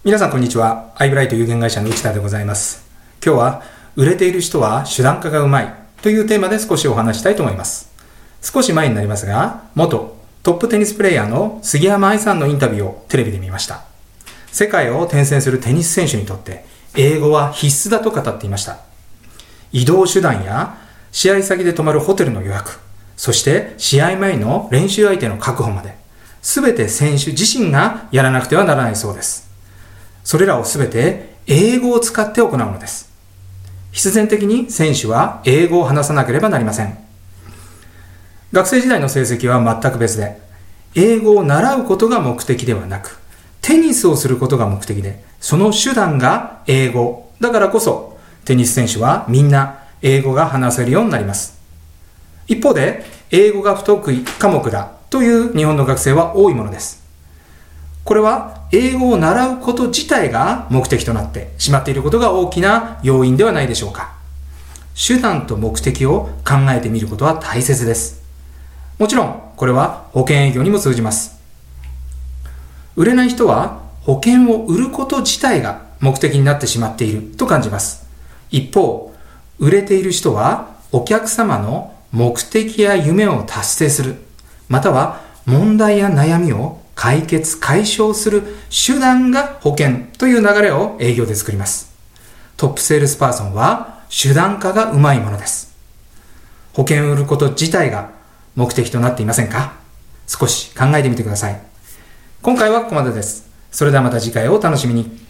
皆さんこんにちは。アイブライト有限会社の内田でございます。今日は売れている人は手段化がうまいというテーマで少しお話したいと思います。少し前になりますが、元トップテニスプレーヤーの杉山愛さんのインタビューをテレビで見ました。世界を転戦するテニス選手にとって英語は必須だと語っていました。移動手段や試合先で泊まるホテルの予約、そして試合前の練習相手の確保まで、すべて選手自身がやらなくてはならないそうです。それらをすべて英語を使って行うのです。必然的に選手は英語を話さなければなりません。学生時代の成績は全く別で、英語を習うことが目的ではなく、テニスをすることが目的で、その手段が英語だからこそ、テニス選手はみんな英語が話せるようになります。一方で、英語が不得意科目だという日本の学生は多いものです。これは英語を習うこと自体が目的となってしまっていることが大きな要因ではないでしょうか。手段と目的を考えてみることは大切です。もちろんこれは保険営業にも通じます。売れない人は保険を売ること自体が目的になってしまっていると感じます。一方、売れている人はお客様の目的や夢を達成する、または問題や悩みを解消する手段が保険という流れを営業で作ります。トップセールスパーソンは手段化がうまいものです。保険を売ること自体が目的となっていませんか？少し考えてみてください。今回はここまでです。それではまた次回をお楽しみに。